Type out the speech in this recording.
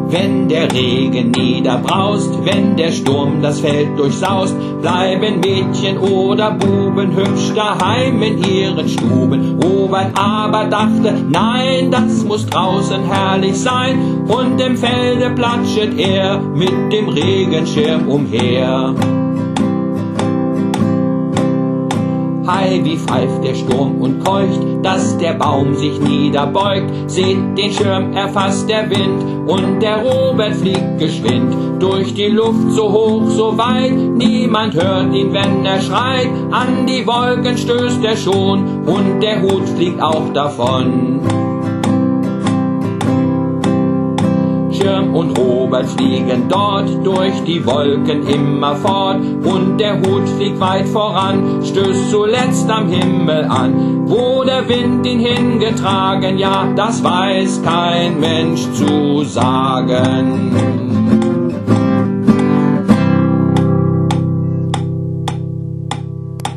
Wenn der Regen niederbraust, wenn der Sturm das Feld durchsaust, bleiben Mädchen oder Buben hübsch daheim in ihren Stuben. Robert aber dachte, nein, das muss draußen herrlich sein, und im Felde platschet er mit dem Regenschirm umher. Hei, wie pfeift der Sturm und keucht, dass der Baum sich niederbeugt. Seht, den Schirm erfasst der Wind, und der Robert fliegt geschwind durch die Luft, so hoch, so weit, niemand hört ihn, wenn er schreit. An die Wolken stößt er schon, und der Hut fliegt auch davon. Schirm und Robert fliegen dort durch die Wolken immerfort, und der Hut fliegt weit voran, stößt zuletzt am Himmel an. Wo der Wind ihn hingetragen, ja, das weiß kein Mensch zu sagen.